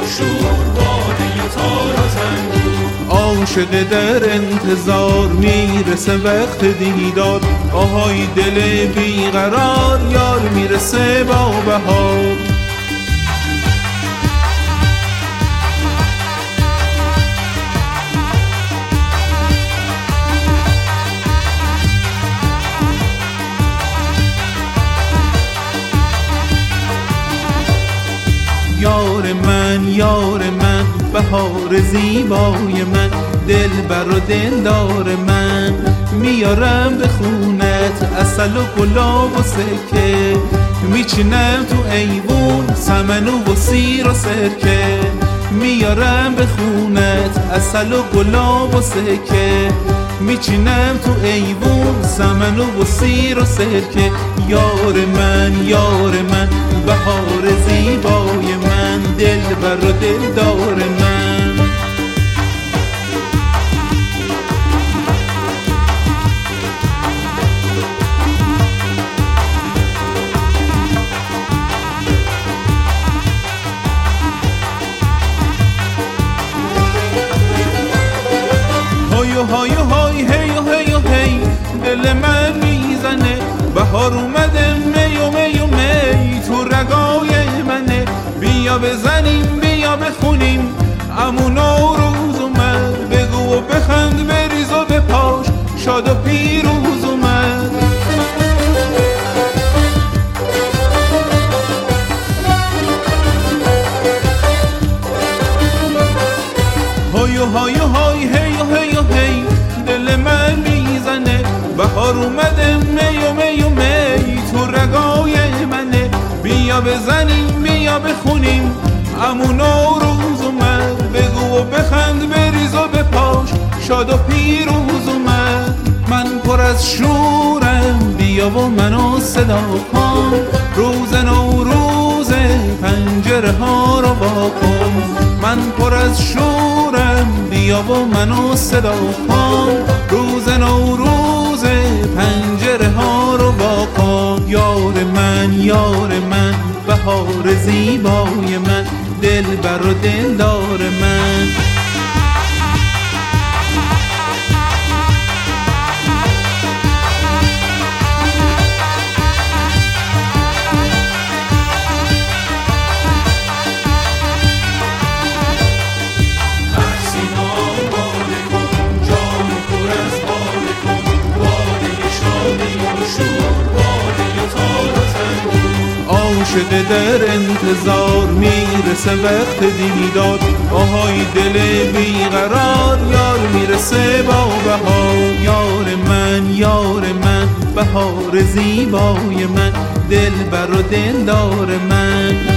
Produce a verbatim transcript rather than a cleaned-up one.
شور باده تار و تنبور. عاشق در انتظار میرسه وقت دیدار، آهای دل بیقرار یار میرسه با بهار. یار من یار من بهار زیبای من، دلبر و دلدار من، میارم به خونت عسل و گلاب و سرکه، میچینم تو ایوون سمن و سیر و سرکه، میارم به خونت عسل و گلاب و سرکه، میچینم تو ایوون سمن و سیر و سرکه. یار من یار من بهار زیبای من، دلبر و دلدار من. های های های هی هی هی دل من میزنه، بهار اومده می و می و می تو رگای منه، بیا بزنیم بیا بخونیم عمو نوروز اومد، بگو و بخند بریز و بپاش شاد و پیروز اومد. های های های هی هی هی دل من میزنه، بهار اومده می و می و می تو رگای منه، بیا بزنیم بیا بخونیم عمو نوروز اومد، بگو و بخند بریز و بپاش شاد و پیروز اومد. من پر از شورم بیا و منو صدا کن، روز نوروز پنجره ها رو وا کن. من پر از شورم بیا و منو صدا کن، روز نوروز پنجره ها رو وا کن. یار من یار من بهار زیبای من، دلبر و دلدار من. عاشق در انتظار میرسه وقت دیدار، آهای دل بیقرار یار میرسه با بهار. یار من یار من بهار زیبای من، دلبر و دلدار من.